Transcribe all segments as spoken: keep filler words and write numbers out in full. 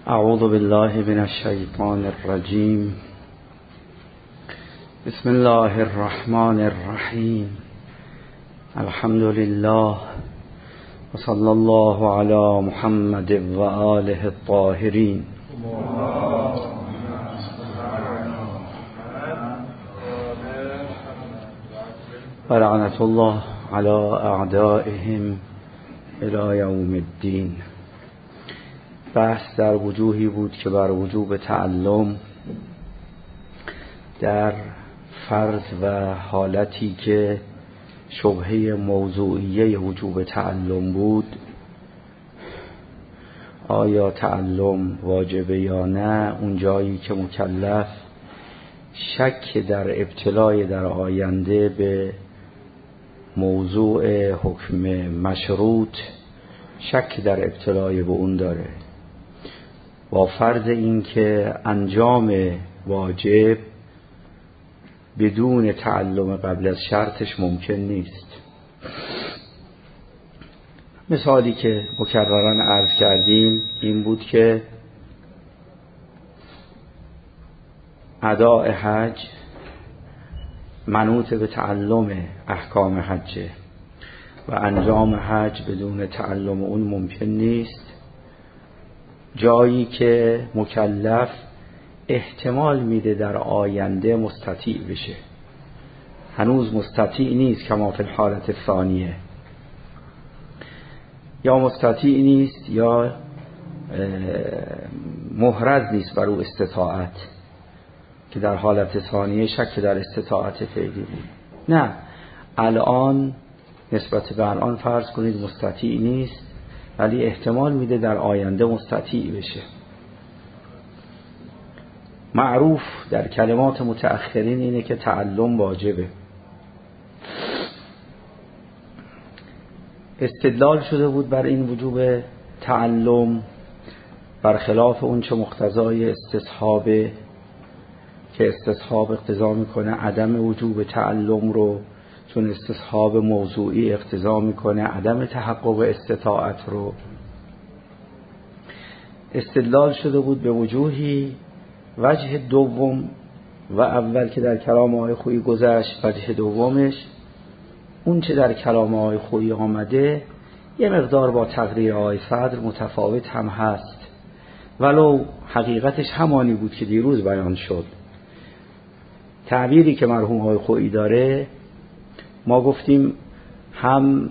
اعوذ بالله من الشیطان الرجیم. بسم الله الرحمن الرحیم. الحمد لله و صلی الله علی محمد و آله الطاهرین. و لعنت الله علی اعدائهم الی یوم الدین. بحث در وجوهی بود که بر وجوب تعلم در فرض و حالتی که شبهه موضوعیه وجوب تعلم بود، آیا تعلم واجبه یا نه، اون جایی که مکلف شک در ابتلای در آینده به موضوع حکم مشروط، شک در ابتلای به اون داره، با فرض این که انجام واجب بدون تعلم قبل از شرطش ممکن نیست. مثالی که مکررن عرض کردیم این بود که اداء حج منوط به تعلم احکام حجه و انجام حج بدون تعلم اون ممکن نیست. جایی که مکلف احتمال میده در آینده مستطیع بشه، هنوز مستطیع نیست کما فی الحالت ثانیه، یا مستطیع نیست یا محرز نیست بر او استطاعت، که در حالت ثانیه شک در استطاعت فعلی بود. نه، الان نسبت به الان فرض کنید مستطیع نیست، ولی احتمال میده در آینده مستطیع بشه. معروف در کلمات متأخرین اینه که تعلم واجبه. استدلال شده بود بر این وجوب تعلم برخلاف اون چه مقتضای استصحابه، که استصحاب اقتضا میکنه عدم وجوب تعلم رو، چون استصحاب موضوعی اقتضا میکنه عدم تحقق استطاعت رو. استدلال شده بود به وجوهی. وجه دوم و اول که در کلام آقای خویی گذشت، وجه دومش اون چه در کلام آقای خویی آمده یه مقدار با تقریر آقای صدر متفاوت هم هست، ولو حقیقتش همانی بود که دیروز بیان شد. تعبیری که مرحوم آقای خویی داره، ما گفتیم هم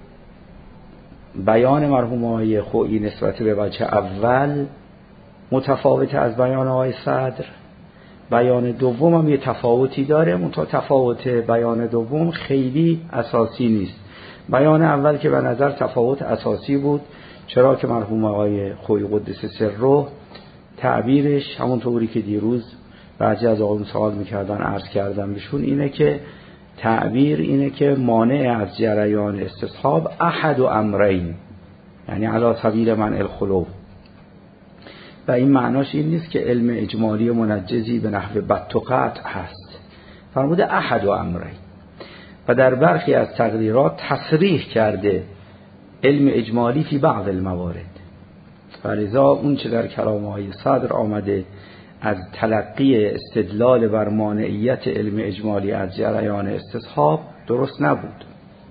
بیان مرحوم آقای خویی نسبت به وجه اول متفاوت از بیان آقای صدر، بیان دوم هم یه تفاوتی داره، منتها تفاوت بیان دوم خیلی اساسی نیست. بیان اول که به نظر تفاوت اساسی بود، چرا که مرحوم آقای خویی قدس سره تعبیرش همونطوری که دیروز بعضی از آقایون سوال میکردن عرض کردن بهشون، اینه که تعبیر اینه که مانع از جریان استصحاب احد و امرین، یعنی علی سبیل منع الخلو، و این معناش این نیست که علم اجمالی منجزی به نحو بط و قطع هست، فرموده احد و امرین. و در برخی از تقریرات تصریح کرده علم اجمالی فی بعض الموارد، فلذا اون چه در کلام های صدر آمده از تلقی استدلال بر مانعیت علم اجمالی از جریان استصحاب درست نبود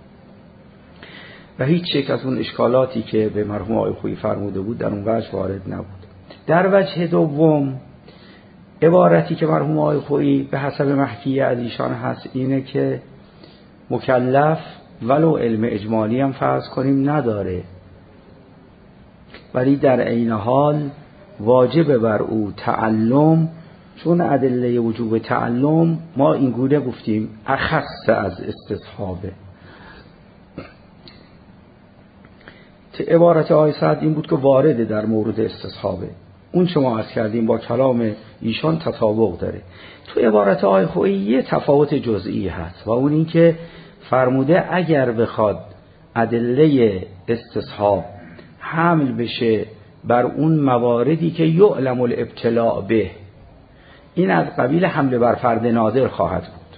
و هیچ یک از اون اشکالاتی که به مرحوم آقای خویی فرموده بود در اون وجه وارد نبود. در وجه دوم عبارتی که مرحوم آقای خویی به حسب محکی از ایشان هست اینه که مکلف ولو علم اجمالی هم فرض کنیم نداره، ولی در عین حال واجب بر او تعلم، چون ادله وجوب تعلم ما این گونه گفتیم اخص از استصحابه. عبارت آقای سعد این بود که وارد در مورد استصحابه، اون چه ما عرض کردیم با کلام ایشان تطابق داره. تو عبارت آقای خویی یه تفاوت جزئی هست و اون این که فرموده اگر بخواد ادله استصحاب حمل بشه بر اون مواردی که یعلم الابتلاء به، این از قبیل حمله بر فرد نادر خواهد بود.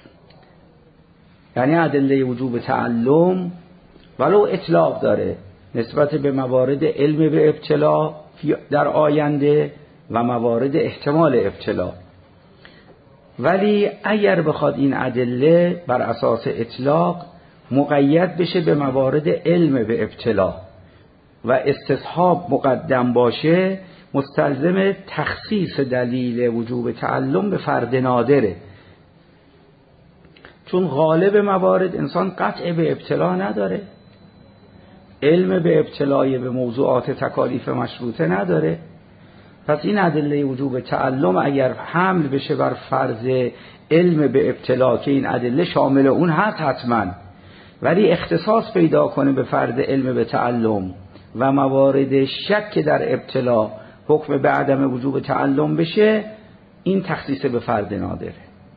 یعنی ادله وجوب تعلم ولو اطلاق داره، نسبت به موارد علم به ابتلا در آینده و موارد احتمال ابتلا. ولی اگر بخواد این ادله بر اساس اطلاق مقید بشه به موارد علم به ابتلا و استصحاب مقدم باشه، مستلزم تخصیص دلیل وجوب تعلم به فرد نادره. چون غالب موارد انسان قطع به ابتلا نداره، علم به ابتلای به موضوعات تکالیف مشروطه نداره. پس این ادله وجوب تعلم اگر حمل بشه بر فرض علم به ابتلا که این ادله شامل اون هست حتما، ولی اختصاص پیدا کنه به فرض علم به تعلم و موارد شک در ابتلا حکم به عدم وجوب تعلم بشه، این تخصیص به فرد نادره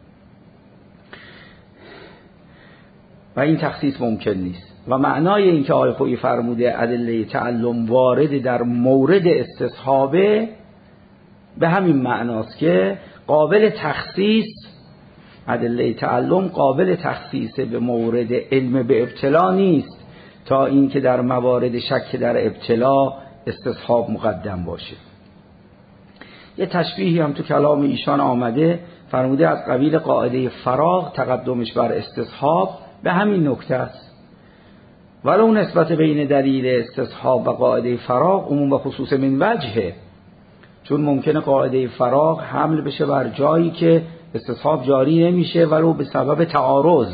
و این تخصیص ممکن نیست. و معنای این که آقای خویی فرموده ادله تعلم وارد در مورد استصحابه به همین معناست که قابل تخصیص، ادله تعلم قابل تخصیص به مورد علم به ابتلا نیست تا اینکه در موارد شک در ابتلا استصحاب مقدم باشه. یه تشبیهی هم تو کلام ایشان آمده، فرموده از قبیل قاعده فراغ تقدمش بر استصحاب به همین نکته است. ولو نسبت بین دلیل استصحاب و قاعده فراغ عموم و خصوص من وجهه، چون ممکنه قاعده فراغ حمل بشه بر جایی که استصحاب جاری نمیشه ولو به سبب تعارض،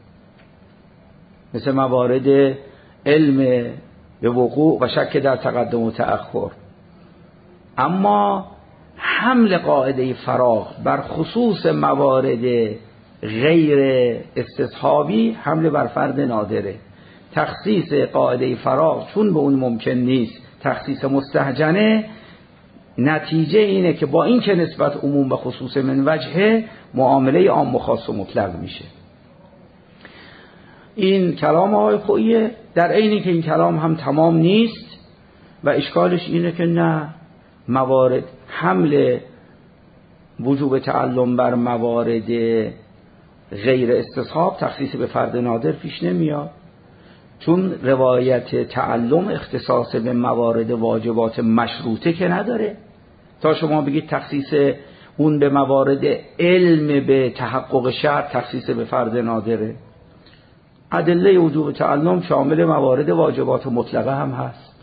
مثل موارد علم به وقوع و شک در تقدم و تأخر. اما حمل قاعده فراغ بر خصوص موارد غیر استصحابی حمل بر فرد نادره. تخصیص قاعده فراغ چون به اون ممکن نیست، تخصیص مستهجنه، نتیجه اینه که با این که نسبت عموم و خصوص من وجهه معامله عام و خاص و مطلق میشه. این کلام آقای خویی، در عینی که این کلام هم تمام نیست و اشکالش اینه که نه، موارد حمل وجوب تعلم بر موارد غیر استصحاب تخصیص به فرد نادر پیش نمیاد، چون روایت تعلم اختصاص به موارد واجبات مشروطه که نداره تا شما بگید تخصیص اون به موارد علم به تحقق شرط تخصیص به فرد نادره. ادله وجوب تعلم شامل موارد واجبات مطلقه هم هست.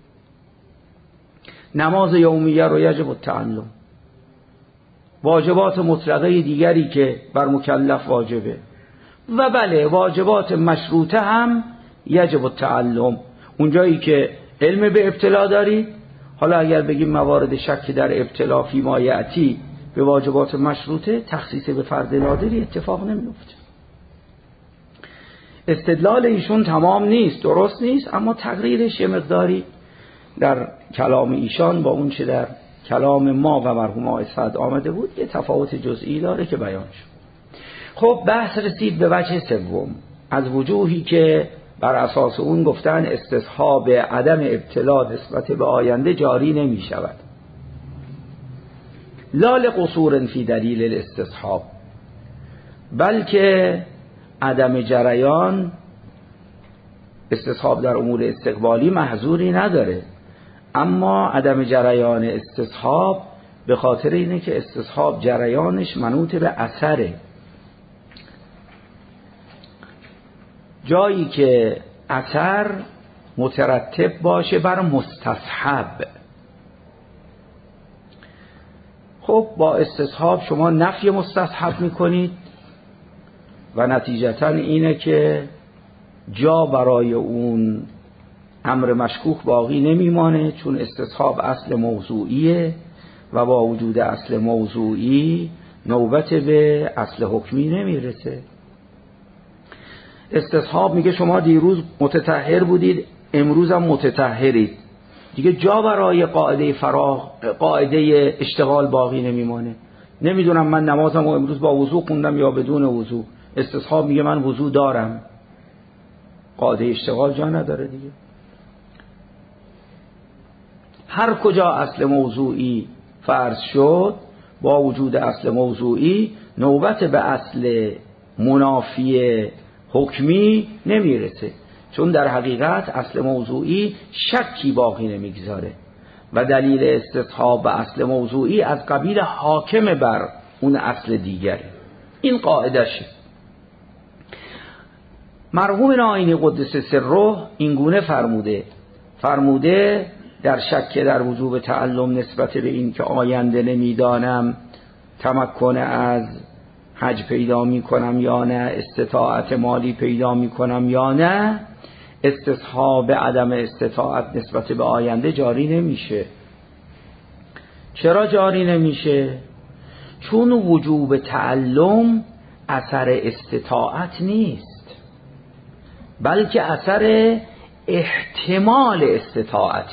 نماز یومیه رو یجب التعلم، واجبات مطلقه دیگری که بر مکلف واجبه، و بله واجبات مشروطه هم یجب التعلم. اونجایی که علم به ابتلا دارید، حالا اگر بگیم موارد شک در ابتلا فی ما یأتی به واجبات مشروطه، تخصیص به فرد نادری اتفاق نمیفته. استدلال ایشون تمام نیست، درست نیست، اما تقریرش یه مقداری در کلام ایشان با اون چه در کلام ما و مرحوم آقای سعد آمده بود یه تفاوت جزئی داره که بیان شد. خب بحث رسید به وجه سوم از وجوهی که بر اساس اون گفتن استصحاب عدم ابتلا نسبت به آینده جاری نمی شود. لا لقصور فی دلیل الاستصحاب، بلکه عدم جریان استصحاب در امور استقبالی محظوری نداره، اما عدم جریان استصحاب به خاطر اینه که استصحاب جریانش منوط به اثره. جایی که اثر مترتب باشه بر مستصحب. خب با استصحاب شما نفی مستصحب میکنید و نتیجتا اینه که جا برای اون امر مشکوک باقی نمیمانه، چون استصحاب اصل موضوعیه و با وجود اصل موضوعی نوبت به اصل حکمی نمیرسه. استصحاب میگه شما دیروز متطهر بودید، امروز هم متطهرید، دیگه جا برای قاعده فراغ، قاعده اشتغال باقی نمیمانه. نمیدونم من نمازم و امروز با وضو خوندم یا بدون وضو، استصحاب میگه من وضو دارم، قاعده اشتغال جا نداره دیگه. هر کجا اصل موضوعی فرض شد، با وجود اصل موضوعی نوبت به اصل منافی حکمی نمیرسه. چون در حقیقت اصل موضوعی شکی باقی نمیگذاره و دلیل استصحاب و اصل موضوعی از قبیل حاکم بر اون اصل دیگره. این قاعدشه. مرحوم نائینی قدس سره اینگونه فرموده فرموده در شک در وجوب تعلم نسبت به این که آینده نمیدانم تمکن از حج پیدا می کنم یا نه، استطاعت مالی پیدا می کنم یا نه، استصحاب عدم استطاعت نسبت به آینده جاری نمیشه. چرا جاری نمیشه؟ چون وجوب تعلم اثر استطاعت نیست، بلکه اثر احتمال استطاعت.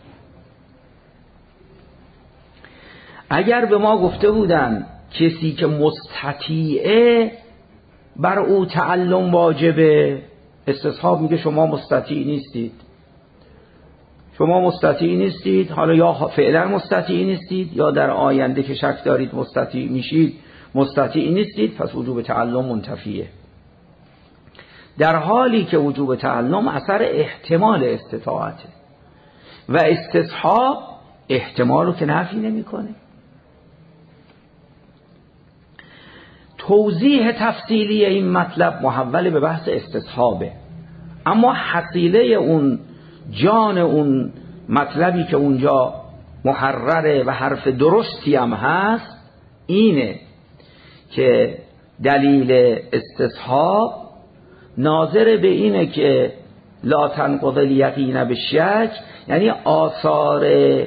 اگر به ما گفته بودن کسی که مستطیعه بر او تعلم واجبه، استصحاب میگه شما مستطیع نیستید، شما مستطیع نیستید، حالا یا فعلا مستطیع نیستید یا در آینده که شک دارید مستطیع میشید مستطیع نیستید، پس وجوب تعلم منتفیه. در حالی که وجوب تعلم اثر احتمال استطاعته و استصحاب احتمال رو که نفی نمیکنه. توضیح تفصیلی این مطلب محول به بحث استصحابه، اما حصیله اون جان اون مطلبی که اونجا محرره و حرف درستی هم هست اینه که دلیل استصحاب ناظر به اینه که لا تنقض الیقین بالشک، یعنی آثار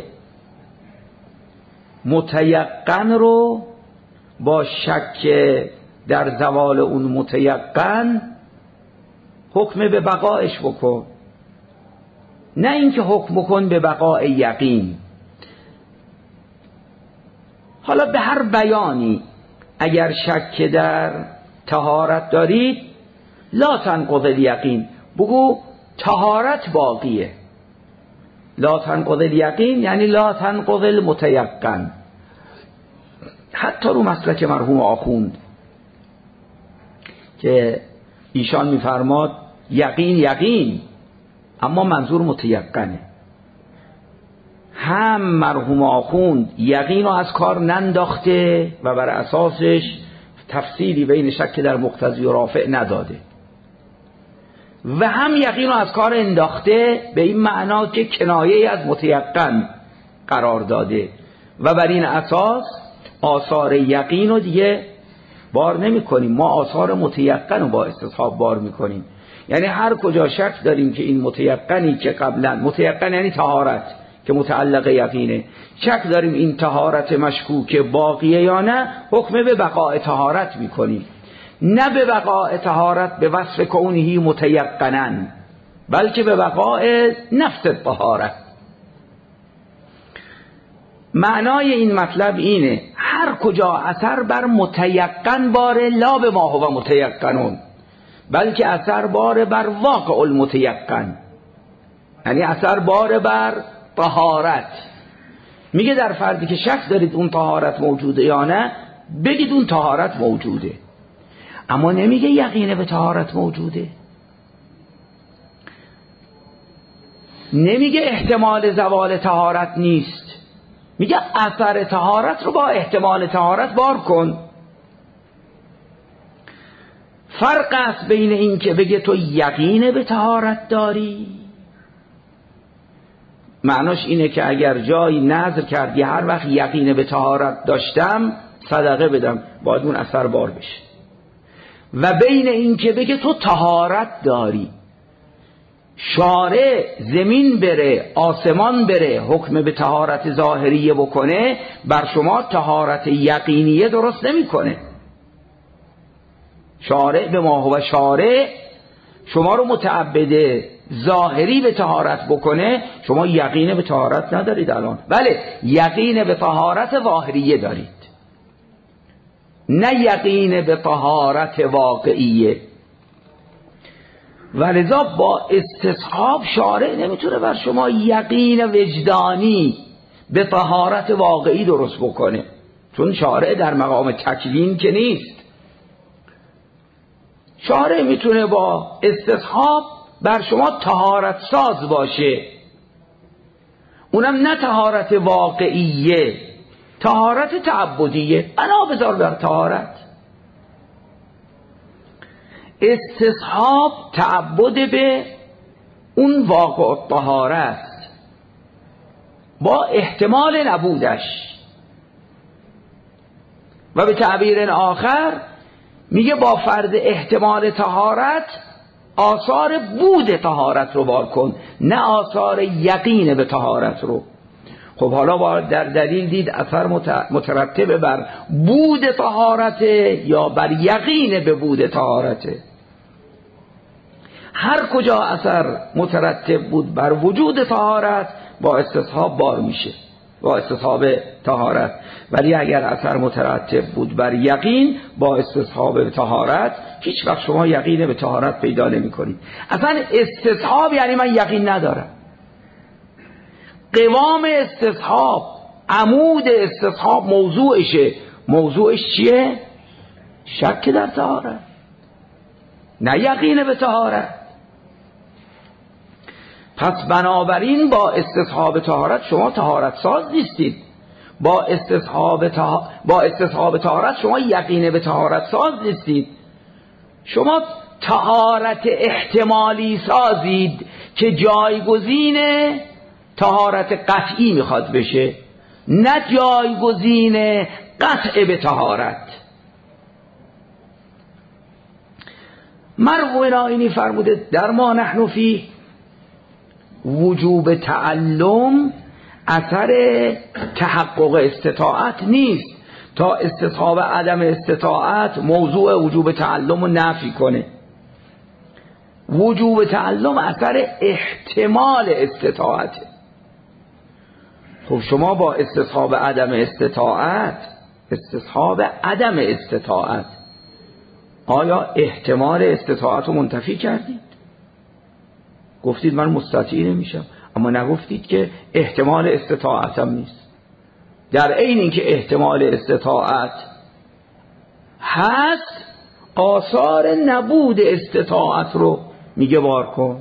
متیقن رو با شک در زوال اون متیقن حکم به بقایش بکن، نه اینکه حکم بکن به بقای یقین. حالا به هر بیانی اگر شک در طهارت دارید لا تنقض الیقین بگو طهارت باقیه. لا تنقض الیقین یعنی لا تنقض المتیقن. حتی رو مسلک مرحوم آخوند که ایشان میفرماد یقین یقین اما منظور متیقنه، هم مرحوم آخوند یقین رو از کار ننداخته و بر اساسش تفصیلی بین شک در مقتضی و رافع نداده، و هم یقین رو از کار انداخته به این معنا که کنایه از متیقن قرار داده و بر این اساس آثار یقین رو دیگه بار نمی کنیم، ما آثار متیقن رو با استصحاب بار می کنیم. یعنی هر کجا شک داریم که این متیقنی که قبلا، متیقن یعنی طهارت که متعلق یقینه، شک داریم این طهارت مشکوک باقیه یا نه، حکم به بقاء طهارت می کنیم، نه به بقاء طهارت به وصف کونهی متیقنن، بلکه به بقاء نفس طهارت. معنای این مطلب اینه هر کجا اثر بر متیقن باره لا به ما هو متیقنون، بلکه اثر باره بر واقع المتیقن، یعنی اثر باره بر طهارت. میگه در فردی که شک دارید اون طهارت موجوده یا نه، بگید اون طهارت موجوده، اما نمیگه یقینه به طهارت موجوده، نمیگه احتمال زوال طهارت نیست، میگه اثر طهارت رو با احتمال طهارت بار کن. فرق است بین این که بگه تو یقین به طهارت داری، معناش اینه که اگر جایی نظر کردی هر وقت یقین به طهارت داشتم صدقه بدم، باید اون اثر بار بشه، و بین این که بگه تو طهارت داری، شارع زمین بره آسمان بره حکم به طهارت ظاهریه بکنه، بر شما طهارت یقینیه درست نمیکنه. شارع به ما هو شارع شما رو متعبد ظاهری به طهارت بکنه، شما یقین به طهارت ندارید الان، بله یقین به طهارت ظاهریه دارید، نه یقین به طهارت واقعیه. ولذا با استصحاب شارع نمیتونه بر شما یقین وجدانی به طهارت واقعی درست بکنه، چون شارع در مقام تکوین که نیست. شارع میتونه با استصحاب بر شما طهارت ساز باشه، اونم نه طهارت واقعیه، طهارت تعبدیه. بنا بذار بر طهارت. استصحاب تعبد به اون واقع طهارت با احتمال نبودش، و به تعبیر آخر میگه با فرض احتمال طهارت آثار بود طهارت رو بار کن، نه آثار یقین به طهارت رو. خب حالا باید در دلیل دید اثر مترتب بر بود طهارت یا بر یقین به بود طهارت. هر کجا اثر مترتب بود بر وجود طهارت با استصحاب بار میشه، با استصحاب طهارت. ولی اگر اثر مترتب بود بر یقین با استصحاب طهارت، هیچ وقت شما یقین به طهارت پیدا نمی کنید. اصلا استصحاب یعنی من یقین ندارم. قوام استصحاب، عمود استصحاب موضوعشه. موضوعش چیه؟ شک در طهارت، نه یقین به طهارت. پس بنابراین با استصحاب طهارت شما طهارت ساز نیستید. با استصحاب طه... با استصحاب طهارت شما یقین به طهارت ساز نیستید. شما طهارت احتمالی سازید که جایگزین طهارت قطعی میخواد بشه، نه جایگزین قطع به طهارت. مرحوم نائینی فرموده در ما نحن فیه وجوب تعلم اثر تحقق استطاعت نیست تا استصحاب عدم استطاعت موضوع وجوب تعلم رو نفی کنه. وجوب تعلم اثر احتمال استطاعت. خب شما با استصحاب عدم استطاعت، استصحاب عدم استطاعت، آیا احتمال استطاعت رو منتفی کردید؟ گفتید من مستطیع نمیشم، اما نگفتید که احتمال استطاعتم نیست. در عین اینکه احتمال استطاعت هست، آثار نبود استطاعت رو میگه بار کن.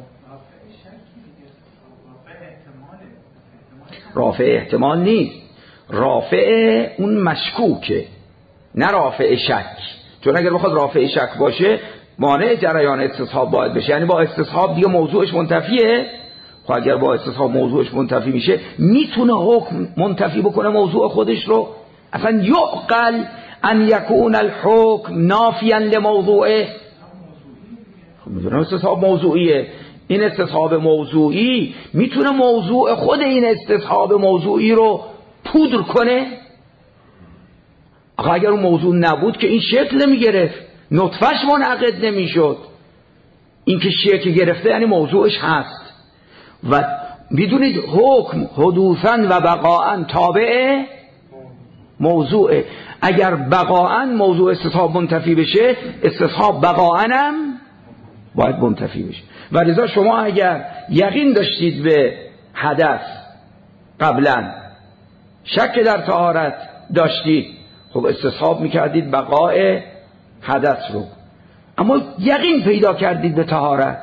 رافع احتمال نیست، رافع اون مشکوکه، نه رافع شک. چون اگر بخواد رافع شک باشه مانع جریان استصحاب باید بشه، یعنی با استصحاب دیگه موضوعش منتفیه. خب اگر با استصحاب موضوعش منتفی میشه، میتونه حکم منتفی بکنه موضوع خودش رو؟ اصلا یعقل ان یکون الحکم نافیا لموضوعه. خب میدونم استصحاب موضوعیه. این استصحاب موضوعی میتونه موضوع خود این استصحاب موضوعی رو پودر کنه؟ آخه اگر اون موضوع نبود که این شکل نمیگرفت، نطفهش منعقد نمیشد. این که شکل گرفته یعنی موضوعش هست. و بدونید حکم حدوثاً و بقاءً تابع موضوعه. اگر بقاءً موضوع استصحاب منتفی بشه، استصحاب بقاءً هم باید منتفی بشه. و لذا شما اگر یقین داشتید به حدث قبلا، شک در طهارت داشتید، خب استصحاب میکردید بقاء حدث رو. اما یقین پیدا کردید به طهارت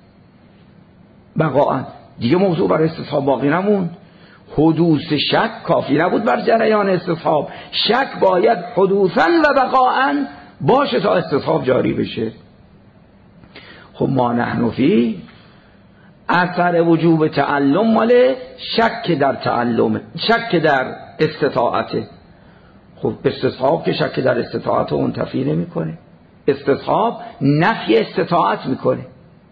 بقاء، دیگه موضوع برای استصحاب باقی نموند. حدوث شک کافی نبود بر جریان استصحاب، شک باید حدوثاً و بقاء باشه تا استصحاب جاری بشه. خب ما نحن فی اثر وجوب تعلم مال شک در تعلم، شک در استطاعته. خب استصحاب که شک در استطاعت رو منتفی نمی کنه، استصحاب نفی استطاعت میکنه.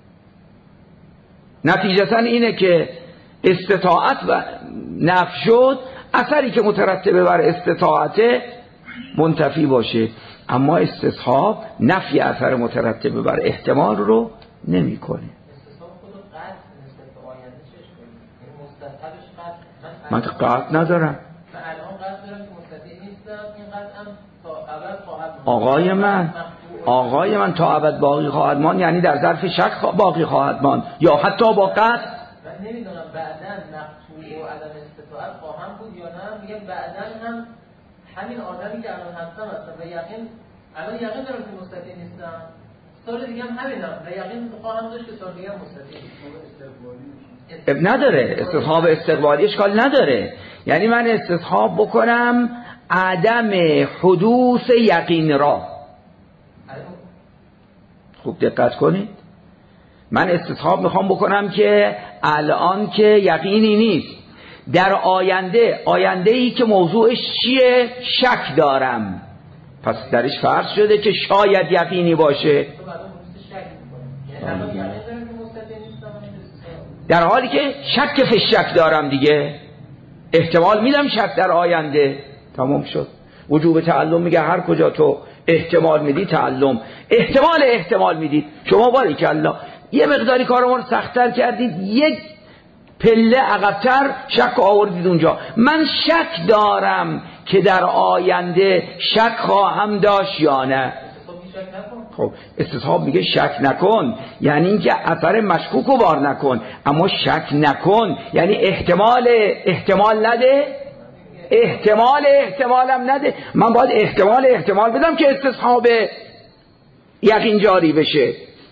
نتیجتا اینه که استطاعت و نفی شد، اثری که مترتبه بر استطاعت منتفی باشه. اما استصحاب نفی اثر مترتبه بر احتمال رو نمیکنه. استصحاب خود قطع نسبت به آینده چش کنید، مستطبش قطع. من قطع ندارم. من الان قطع دارم که مستطیع نیستم، این قطع هم تا ابد خواهد ماند. آقای من آقای من تا ابد باقی خواهد ماند یعنی در ظرف شک باقی خواهد ماند یا حتی با قطع؟ من نمیدونم بعداً مقطوع و عدم استطاعت خواهم بود یا نه. میگم بعداً هم همین آدمی که الان هستم هستم و یقین الان یقین دارم که مستطیع نیستم، سال دیگه هم همینم و یقین خواهم داشت که سال دیگه هم مستقیم اب نداره. استصحاب استقبالی اشکال نداره. یعنی من استصحاب بکنم عدم حدوث یقین را. خوب دقت کنید، من استصحاب میخوام بکنم که الان که یقینی نیست، در آینده، آینده ای که موضوعش چیه؟ شک دارم، پس درش فرض شده که شاید یقینی باشه. در حالی که شک فی شک دارم دیگه، احتمال میدم شک در آینده. تمام شد. وجوب تعلم میگه هر کجا تو احتمال میدی تعلم، احتمال احتمال میدید. شما باریکالله یه مقداری کارمون رو سخت‌تر کردید، یک پله عقب‌تر شک آوردید اونجا. من شک دارم که در آینده شک خواهم داشت یا نه. خب استصحاب میگه شک نکن، یعنی اینکه اثر مشکوک رو بار نکن، اما شک نکن یعنی احتمال احتمال نده، احتمال احتمالم نده. من باید احتمال احتمال بدم که استصحاب یقین جاری بشه.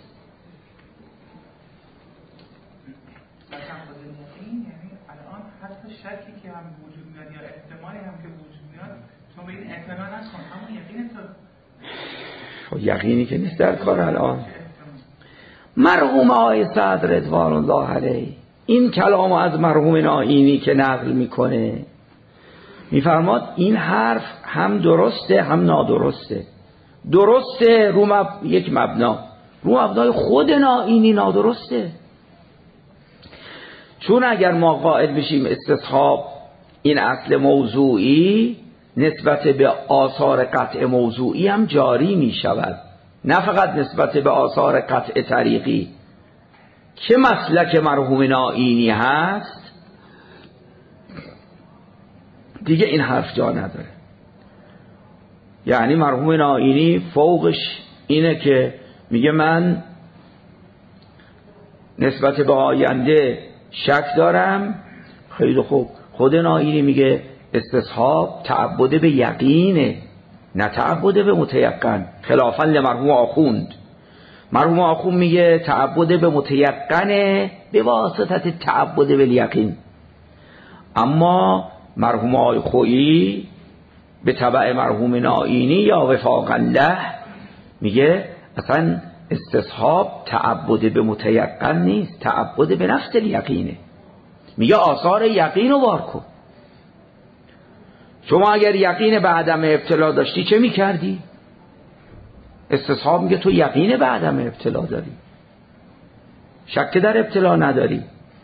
شکی که هم وجود میاد یا احتمالی هم که وجود میاد، تو به این اعتنا نکن، همون یقین تو. یقینی که نیست در کار الان. مرحوم آقای صدر رضوان الله علیه این کلام از مرحوم نائینی که نقل میکنه میفرماد این حرف هم درسته هم نادرسته. درسته رو مب... یک مبنا، رو مبنای خود نائینی نادرسته. چون اگر ما قائل بشیم استصحاب این اصل موضوعی نسبت به آثار قطع موضوعی هم جاری می شود، نه فقط نسبت به آثار قطع طریقی که مسلک مرحوم نائینی هست، دیگه این حرف جا نداره. یعنی مرحوم نائینی فوقش اینه که میگه من نسبت به آینده شک دارم. خیلی خوب، خود نائینی میگه استصحاب تعبد به یقینه، نه تعبد به متیقن، خلافا لمرحوم آخوند. مرحوم آخوند میگه تعبد به متیقنه به واسطه تعبد به یقین. اما مرحوم آقای خویی به تبع مرحوم نائینی یا وفاق الله میگه اصلا استصحاب تعبد به متیقن نیست، تعبد به نفس الیقینه. میگه آثار یقین رو بار کن. شما اگر یقین به عدم ابتلا داشتی چه میکردی؟ استصحاب میگه تو یقین به عدم ابتلا داری، شک در ابتلا نداری.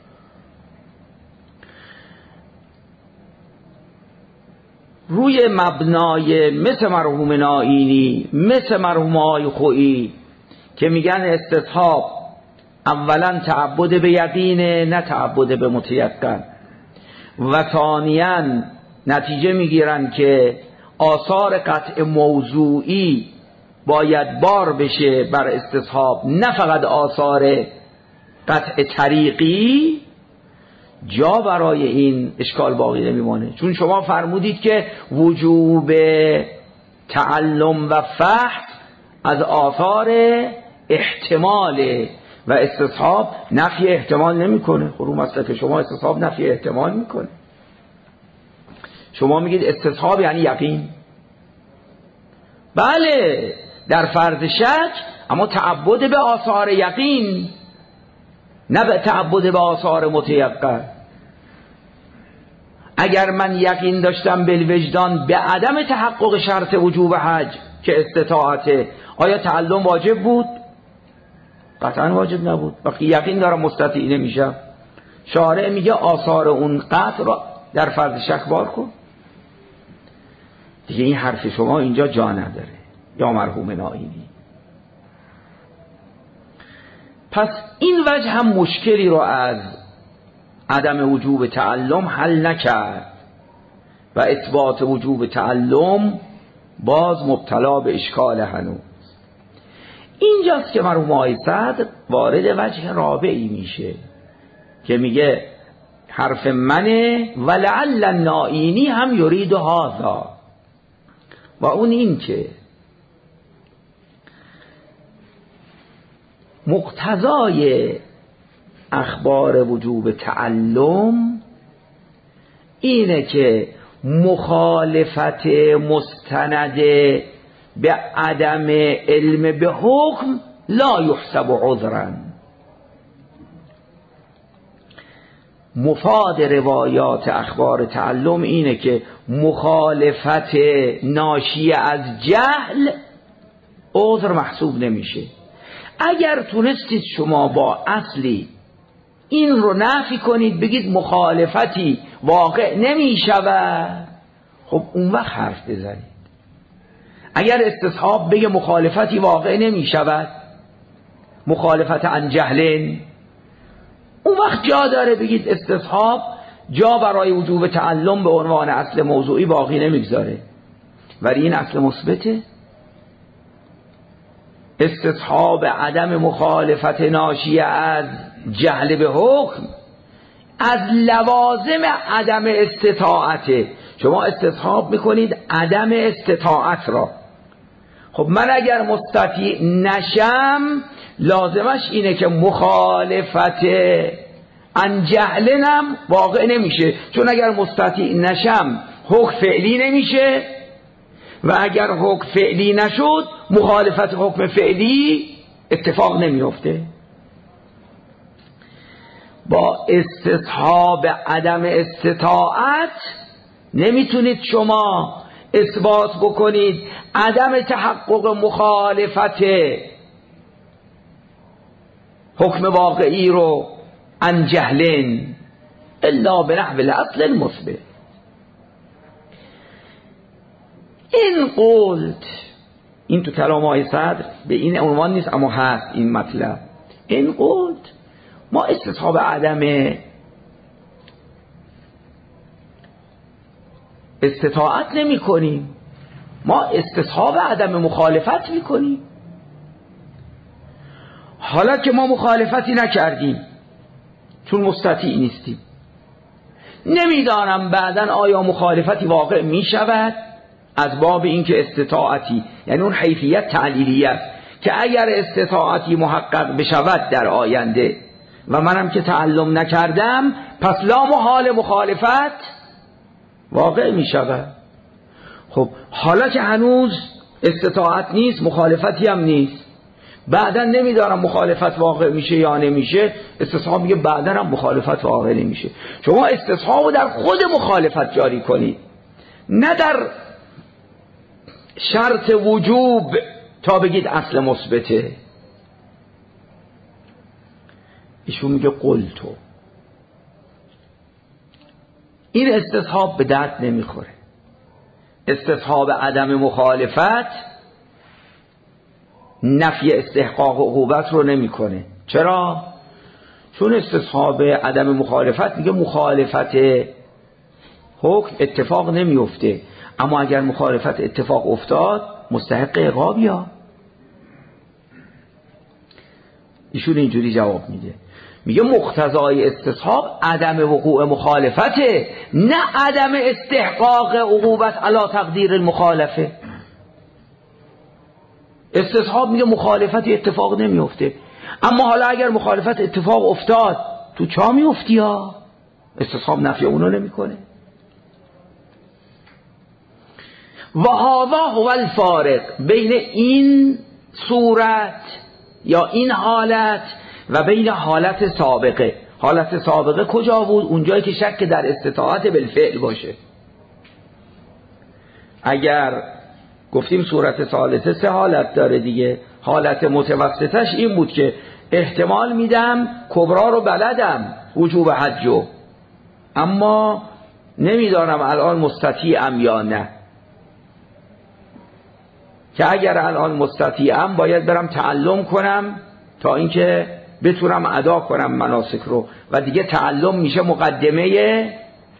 روی مبنای مثل مرحوم نائینی، مثل مرحوم آقای خویی که میگن استصحاب اولا تعبد به یقینه نه تعبد به متیقن، و ثانیاً نتیجه میگیرن که آثار قطع موضوعی باید بار بشه بر استصحاب، نه فقط آثار قطع طریقی، جا برای این اشکال باقی نمیمونه. چون شما فرمودید که وجوب تعلم و فحص از آثار احتماله و استصحاب نفی احتمال نمیکنه. خب رو مسئله شما استصحاب نفی احتمال میکنه. شما میگید استصحاب یعنی یقین. بله در فرض شک، اما تعبد به آثار یقین، نه به تعبد به آثار متیقن. اگر من یقین داشتم بالوجدان به عدم تحقق شرط وجوب حج که استطاعته، آیا تعلم واجب بود؟ قطعا واجب نبود. وقتی یقین دارم مستطیع نمیشم. شارع میگه آثار اون قطع را در فرض شک بار کن. دیگه این حرف شما اینجا جا نداره یا مرحوم نائینی. پس این وجه هم مشکلی رو از عدم وجوب تعلم حل نکرد و اثبات وجوب تعلم باز مبتلا به اشکال هنوز. اینجاست که مرحوم آقای صدر وارد وجه رابعی میشه که میگه حرف منه ولعل النائینی هم یرید هذا، و اون این که مقتضای اخبار وجوب تعلم اینه که مخالفت مستند به عدم علم به حکم لا یحسب عذرا. مفاد روایات اخبار تعلم اینه که مخالفت ناشی از جهل عذر محسوب نمیشه. اگر تونستید شما با اصلی این رو نفی کنید، بگید مخالفتی واقع نمیشود، خب اون وقت حرف بزنید. اگر استصحاب بگه مخالفتی واقع نمیشود، مخالفت عن جهلن، اون وقت جا داره بگید استصحاب جا برای وجوب تعلم به عنوان اصل موضوعی باقی نمیگذاره. ولی این اصل مثبته. استصحاب عدم مخالفت ناشی از جهل به حکم از لوازم عدم استطاعته. شما استصحاب میکنید عدم استطاعت را. خب من اگر مستطیع نشم لازمش اینه که مخالفت عن جهلنم واقع نمیشه، چون اگر مستطیع نشم حکم فعلی نمیشه و اگر حکم فعلی نشد مخالفت حکم فعلی اتفاق نمیفته. با استصحاب عدم استطاعت نمیتونید شما اثبات بکنید عدم تحقق مخالفت حکم واقعی رو عن جهلن الا به نحو الاصل المثبت. این قلت، این تو کلام آقای صدر به این عنوان نیست اما هست این مطلب، این قلت ما استصحاب عدم استطاعت نمی کنیم، ما استصحاب عدم مخالفت می کنیم. حالا که ما مخالفتی نکردیم چون مستطیع نیستیم، نمیدانم بعداً آیا مخالفتی واقع می شود از باب اینکه استطاعتی، یعنی اون حیثیت تعلیلیه است که اگر استطاعتی محقق بشود در آینده و منم که تعلم نکردم پس لا محال مخالفت واقع می شود. خب حالا که هنوز استطاعت نیست، مخالفتی هم نیست، بعدا نمیدارم مخالفت واقع میشه یا نمیشه، استصحاب میگه بعدا هم مخالفت واقع نمیشه. شما استصحاب رو در خود مخالفت جاری کنید، نه در شرط وجوب تا بگید اصل مثبته. ایشون میگه قلتو، این استصحاب به درد نمیخوره. استصحاب عدم مخالفت نفی استحقاق عقوبت رو نمیکنه. چرا؟ چون استصحاب عدم مخالفت میگه مخالفت حکم اتفاق نمیفته، اما اگر مخالفت اتفاق افتاد مستحق عقابی ها. ایشون اینجوری جواب میده، میگه مقتضای استصحاب عدم وقوع مخالفته، نه عدم استحقاق عقوبت علی تقدیر المخالفه. استصحاب میگه مخالفتی اتفاق نمیفته، اما حالا اگر مخالفت اتفاق افتاد تو چا میفتی ها؟ استصحاب نفی اونو نمیکنه. و هذا هو الفارق بین این صورت یا این حالت و بین حالت سابقه. حالت سابقه کجا بود؟ اونجایی که شک در استطاعت بالفعل باشه. اگر گفتیم صورت ثالثه سه حالت داره دیگه، حالت متوسطش این بود که احتمال میدم کبرا رو بلدم وجوب حجو، اما نمیدانم الان مستطیعم یا نه، که اگر الان مستطیعم باید برم تعلم کنم تا اینکه بتونم ادا کنم مناسک رو، و دیگه تعلم میشه مقدمه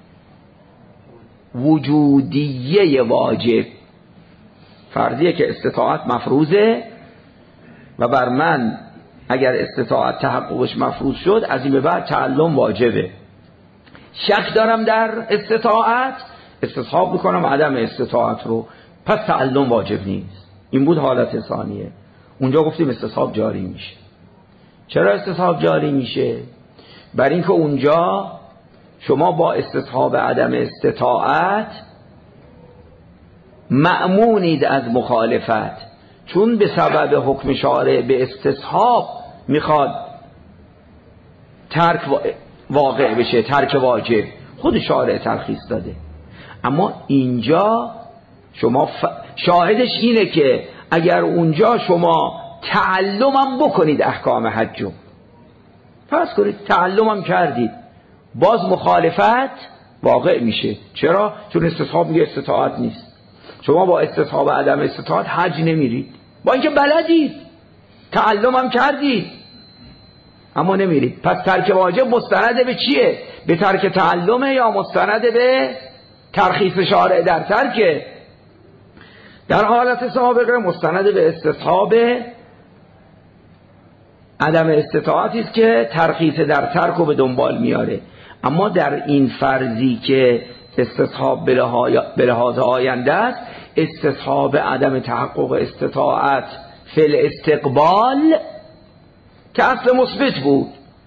وجودیه واجب. فرضیه که استطاعت مفروضه و بر من اگر استطاعت تحققش مفروض شد از این به بعد تعلم واجبه. شک دارم در استطاعت، استصحاب میکنم عدم استطاعت رو، پس تعلم واجب نیست. این بود حالت ثانیه. اونجا گفتیم استصحاب جاری میشه. چرا استصحاب جاری میشه؟ برای اینکه اونجا شما با استصحاب عدم استطاعت مأمونید از مخالفت، چون به سبب حکم شارع به استصحاب میخواد ترک واقع بشه، ترک واجب، خود شارع ترخیص داده. اما اینجا شما ف... شاهدش اینه که اگر اونجا شما تعلمم بکنید احکام حجو، فرض کنید تعلمم کردید، باز مخالفت واقع میشه. چرا؟ چون استصحاب میگه استطاعت نیست. شما با استصحاب عدم استطاعت حج نمیرید، با اینکه بلدید، تعلمم کردید، اما نمیرید. پس ترک واجب مستند به چیه؟ به ترک تعلمه یا مستند به ترخیص شارع در ترکه؟ در حالت سابقه مستند به استصحاب عدم استطاعتی است که ترخیص در ترک رو به دنبال میاره. اما در این فرضی که استصحاب به لحاظ آینده است، استصحاب عدم تحقق استطاعت فی الاستقبال که اصل مثبت بود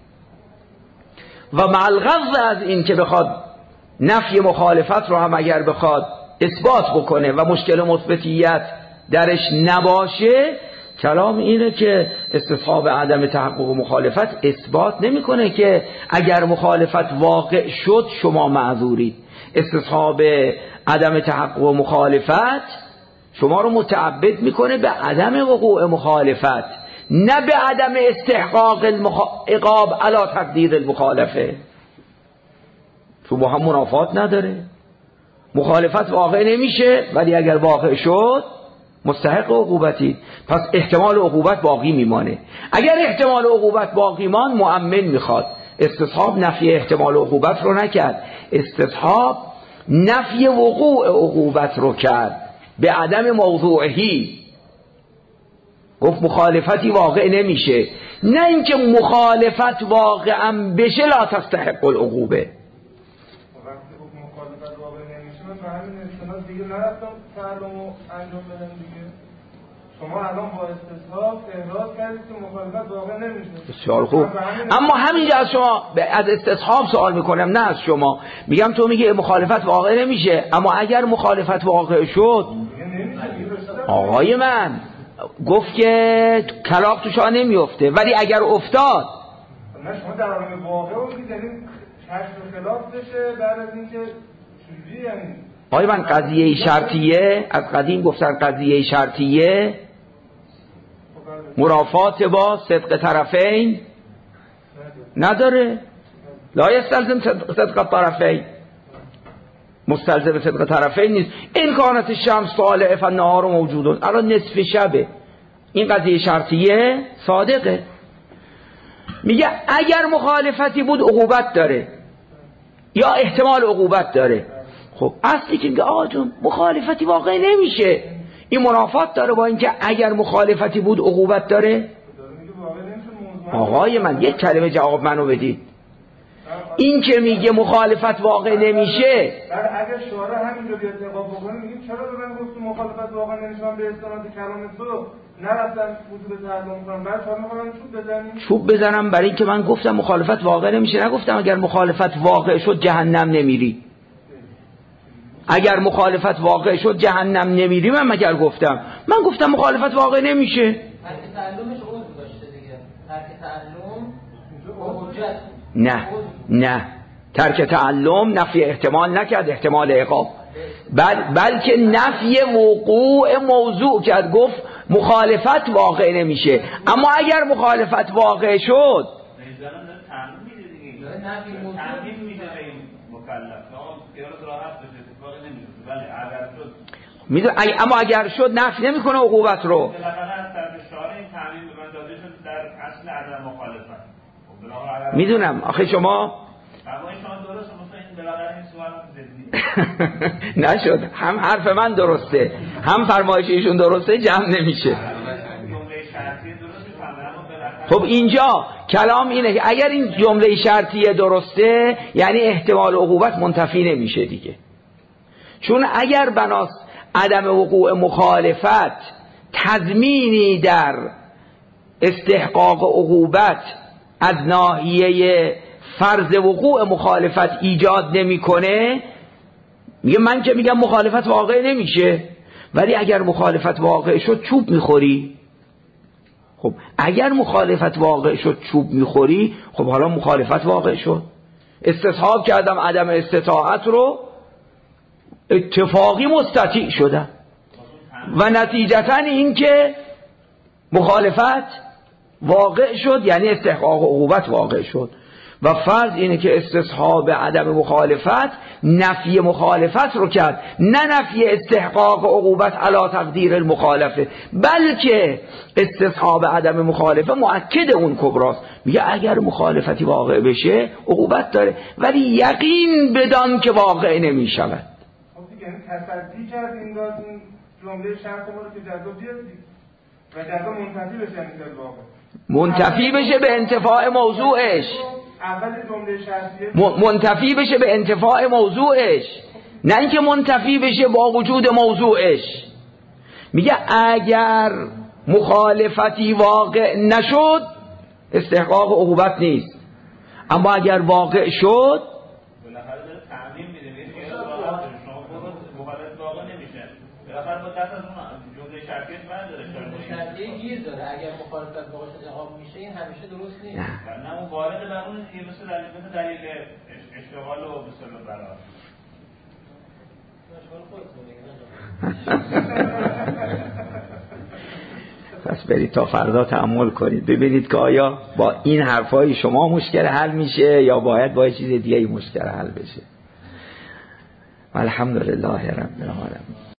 و معلغض از این که بخواد نفی مخالفت رو هم اگر بخواد اثبات بکنه و مشکل مثبتیت درش نباشه، کلام اینه که استصحاب عدم تحقق مخالفت اثبات نمیکنه که اگر مخالفت واقع شد شما معذورید. استصحاب عدم تحقق مخالفت شما رو متعبد میکنه به عدم وقوع مخالفت، نه به عدم استحقاق العقاب علی تقدیر المخالفه. چون با هم منافات نداره. مخالفت واقع نمیشه، ولی اگر واقع شد مستحق عقوبتی، پس احتمال عقوبت باقی میمانه. اگر احتمال عقوبت باقی مان، مؤمن میخواد. استصحاب نفی احتمال عقوبت رو نکرد، استصحاب نفی وقوع عقوبت رو کرد به عدم موضوعهی. گفت مخالفتی واقع نمیشه، نه اینکه مخالفت واقعا بشه لا تستحق العقوبه. دیگه نرفتم تعلمو انجام بدم دیگه. شما الان با استصحاب احراز کردید که مخالفت واقع نمیشه. بسیار خوب. اما همینجا از شما از استصحاب سوال میکنم، نه از شما. میگم تو میگه مخالفت واقع نمیشه، اما اگر مخالفت واقع شد، آقای من گفت که کلاغ تو شاه نمیفته، ولی اگر افتاد، نه شما در حال واقع رو میگید یعنی کشف خلاف بشه بعد از اینکه چجوری یعنی آقای من قضیه شرطیه، از قدیم گفتن قضیه شرطیه مرافات با صدق طرفین نداره. لا یستلزم صدق طرفین، مستلزم صدق طرفین نیست. این کانت الشمس طالعه فالنهار موجودون، الان نصف شبه، این قضیه شرطیه صادقه. میگه اگر مخالفتی بود عقوبت داره یا احتمال عقوبت داره. خب اصلی که میگه آقا جون مخالفتی واقع نمیشه، این منافات داره با اینکه اگر مخالفتی بود عقوبت داره. آقای من یک کلمه جواب منو بدید. این که میگه مخالفت واقع نمیشه، اگر شورا همینجا بیاد نقاب بکنه میگیم چرا به من گفت مخالفت واقع نمیشه، من به استناد کلام تو نرفتم وجود تعلم کنم، بعد شما میخوام چوب بزنیم چوب بزنم برای اینکه من گفتم مخالفت واقع نمیشه، نگفتم اگر مخالفت واقع شد جهنم نمیری. اگر مخالفت واقع شد جهنم نمیری من مگر گفتم؟ من گفتم مخالفت واقع نمیشه. ترک تعلمش عضو داشته دیگه. ترک تعلم حجت. نه نه ترک تعلم نفی احتمال نکرد، احتمال عقاب، بل بلکه نفی وقوع موضوع کرد. گفت مخالفت واقع نمیشه، اما اگر مخالفت واقع شد میدون، اما اگر شد نفی نمیکنه عقوبت رو. میدونم آخه شما نشد، هم حرف من درسته هم فرمایش ایشون درسته، جمع نمیشه. خب اینجا کلام اینه که اگر این جمله شرطیه درسته، یعنی احتمال عقوبت منتفی نمیشه دیگه. چون اگر بناس عدم وقوع مخالفت تضمینی در استحقاق عقوبت از ناحیه فرض وقوع مخالفت ایجاد نمیکنه، میگه من که میگم مخالفت واقع نمیشه، ولی اگر مخالفت واقع شد چوب میخوری. خب اگر مخالفت واقع شد چوب میخوری، خب حالا مخالفت واقع شد، استصحاب کردم عدم استطاعت رو، اتفاقی مستطیع شدم و نتیجتا این که مخالفت واقع شد، یعنی استحقاق عقوبت واقع شد. و فرض اینه که استصحاب عدم مخالفت نفی مخالفت رو کرد، نه نفی استحقاق عقوبت علی تقدیر المخالفه، بلکه استصحاب عدم مخالفه مؤکد اون کبراست. میگه اگر مخالفتی واقع بشه عقوبت داره، ولی یقین بدان که واقع نمی شود. خب دیگه یعنی تصدی کرد این داد این جمله شرط ما رو که جزا بیاد و جزا منتفی بشه، یعنی در واقع منتفی بشه به انتفاع موضوعش، اول جمله شرطیه منتفی بشه به انتفاع موضوعش، نه اینکه منتفی بشه با وجود موضوعش. میگه اگر مخالفتی واقع نشد استحقاق عقوبت نیست، اما اگر واقع شد بالاخره داره تعمیم میده، میگه شما مخالفت واقع نمیشه، بالاخره با دست از اون جمله شرطیه برداره، شرطیه گیر داره. اگر مخالفت واقع شد اقامه میشه، این همیشه درست نیست. نه اون وارد بر اون مثل دلیل مثل دلیل اشتغال و مثل برای پس برید تا فردا تأمل کنید ببینید که آیا با این حرفای شما مشکل حل میشه یا باید با چیز دیگه مشکل حل بشه. الحمدلله رب العالمین.